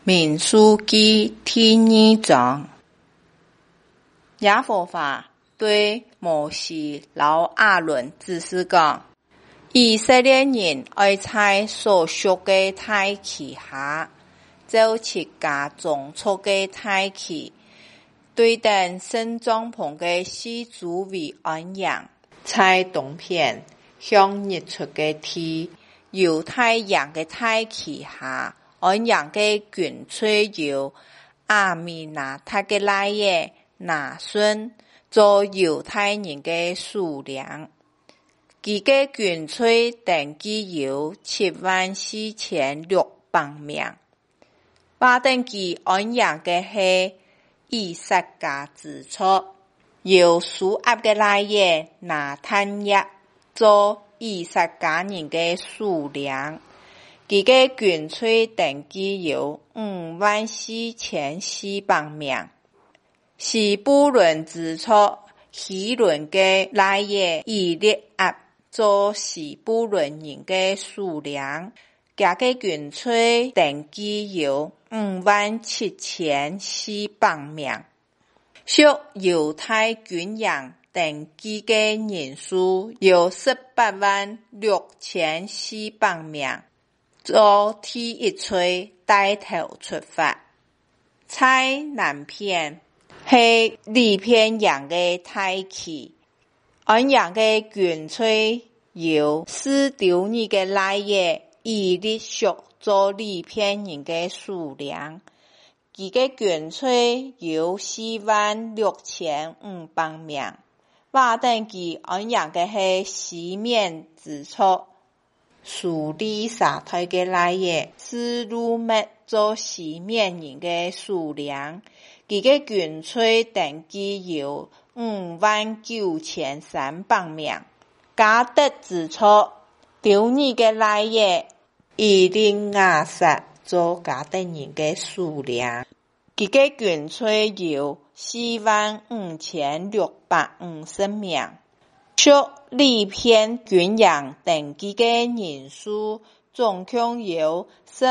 民數記第2章。耶和華對摩西和亞倫指示講：以色列人要在所屬的大旗下，就設架種出的大旗，對等聖帳篷的四周圍安營。在東邊向日出的地，猶太人的大旗下安營的軍隊由亞米拿達的兒子拿順做猶太人的首領。他的軍隊登記有74600名。巴登記安營的是以薩迦支族，由蘇亞的兒子拿但業做以薩迦人的首領。他的軍隊登記有54400名。西布倫支族希倫的兒子以利亞做西布倫人的首領。他的軍隊登記有57400名。屬猶太軍營登記的人數有186400名。做第一隊帶頭出發。在南邊是利遍營的大旗，安營的軍隊由示丟尼的兒子以利屬做利遍人的首領。他的軍隊有46500名。巴登記安營的是西緬支族，蘇利沙推的兒子示錄密做西緬人的首領。他的軍隊登記有59300名。迦得支族丟尼的兒子以利亞撒做迦得人的首領。他的軍隊有45650名。屬利遍軍營登記的人數總共有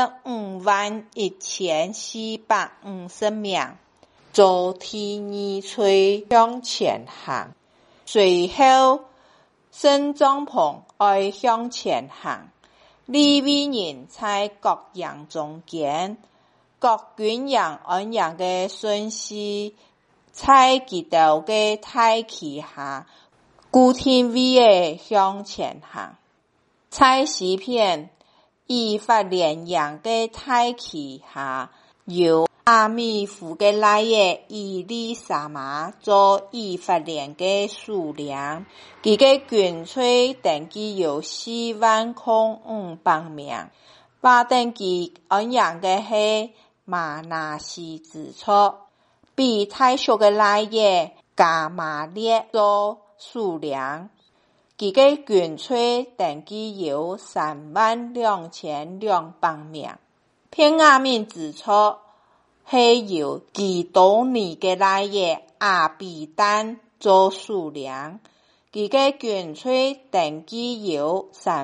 151450名。做第二隊向前行。隨後聖帳篷要向前行。利未人在各營中間，各軍營安營的順序在他們的大旗下固定位的向前行。在西邊以法蓮營的大旗下，由亞米戶的兒子以利沙瑪做以法蓮的首領。他的軍隊登記有40500名。巴登記安營的是瑪拿西支族，比太小的兒子迦瑪列做首領。他的軍隊登記有32200名。便雅憫支族是由基多尼的兒子亞比丹做首領。他的軍隊登記有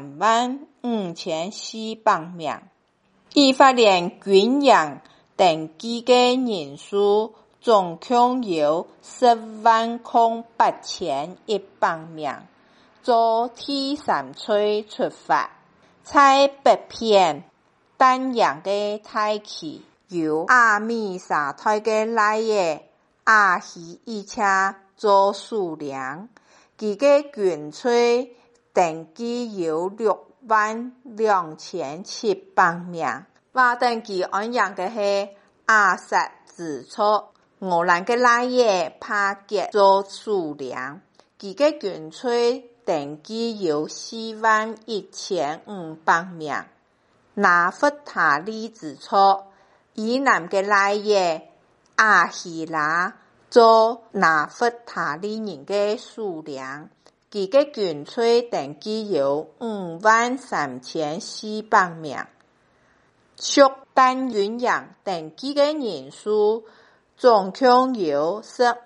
35400名。以法蓮軍營登記的人數總共有108100名。做第三隊出發。在北邊但營的大旗由亞米沙推的兒子亞希伊切做首領。他的軍隊登記有62700名。巴登記安營的是亞薩支族，俄蘭的兒子帕結做首領。他的軍隊登記有41500名。拿弗他利支族以南的兒子亞希拉做拿弗他利人的首領。他的軍隊登記有53400名。屬但軍營登記的人數總共有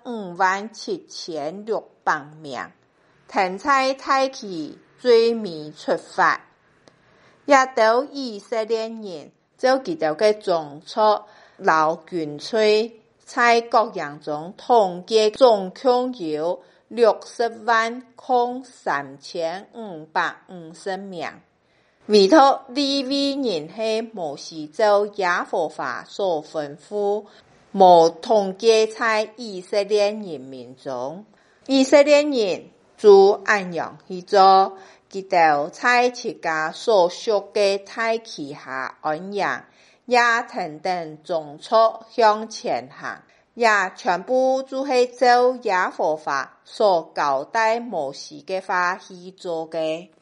15700名。停在大旗最尾出發。也都以色列人就他們的種族老軍隊在各營中統計總共有60,3550名。唯獨利未人係摩西照耶和華所吩咐，無統計在以色列人民中。以色列人就按樣去做，佢哋在自家所屬嘅大旗下安營，也等等種族向前行，也全部就係照耶和華所交代摩西嘅話去做嘅。